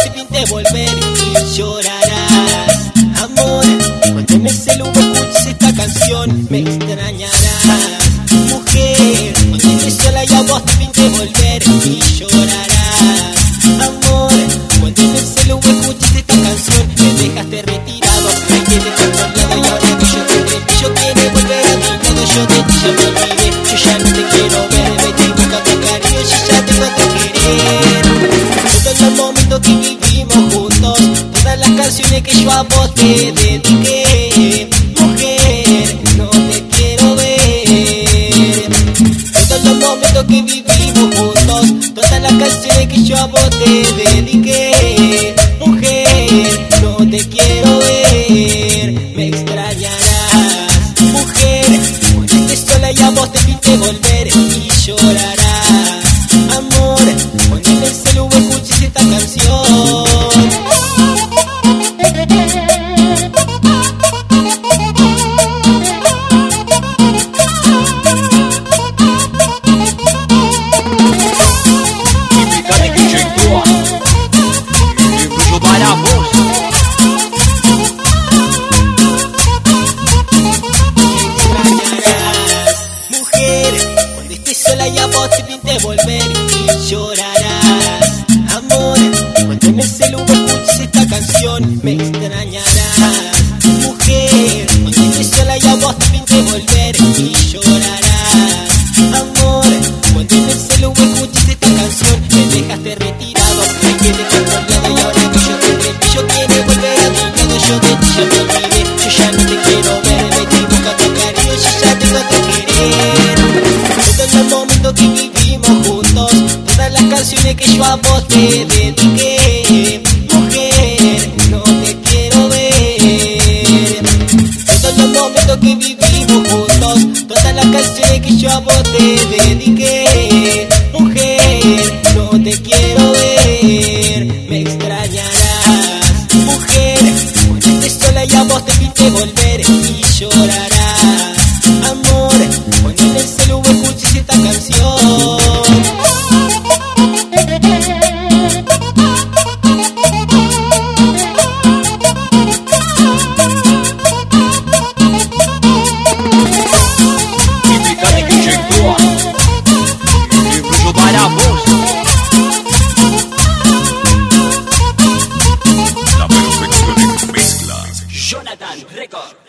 te pinte volver y llorarás. Amor, cuando en el celu escuches esta canción me extrañarás. Mujer, cuando estés sola y a vos te pinte volver y llorarás. Amor, cuando en el celu escuches esta canción me dejaste retirado, me quedé controlado y ahora que yo tendré, yo quiero volver a mi lado, yo de ti ya me olvidé, yo ya no te quiero ver, me estoy buscando cariño, yo ya tengo que querer. Todos los momentos que vivimos juntos, todas las canciones que yo a vos te dediqué, mujer, no te quiero ver. Todos los momentos que vivimos juntos, todas las canciones que yo a vos te dediqué, mujer, no te quiero ver, me extrañarás. Mujer, cuando estés sola y a vos te pinte volver y llorarás. Amor, cuando en el celu escuches esta canción. Sola y a vos te pinte volver y llorarás. Amor, cuando en el celu escuches esta canción me extrañarás. Mujer, cuando estés sola y a vos te pinte volver y llorarás. Amor, cuando en el celu escuches esta canción me dejaste retirado, me quedé controlado y ahora que yo tendré, yo quiero volver a mi lado, yo de ti ya me olvidé, yo ya no te quiero ver, me estoy buscando cariño, yo ya tengo que querer. Todos los momentos que vivimos juntos, todas las canciones que yo a vos te dediqué, mujer, no te quiero ver. Todos los momentos que vivimos juntos, todas las canciones que yo a vos te dediqué, mujer, no te quiero ver, me extrañarás. Mujer, cuando estés sola y a vos te pinte volver y llorarás. Amor, cuando en el celu escuches esta canción. Jonathan Record.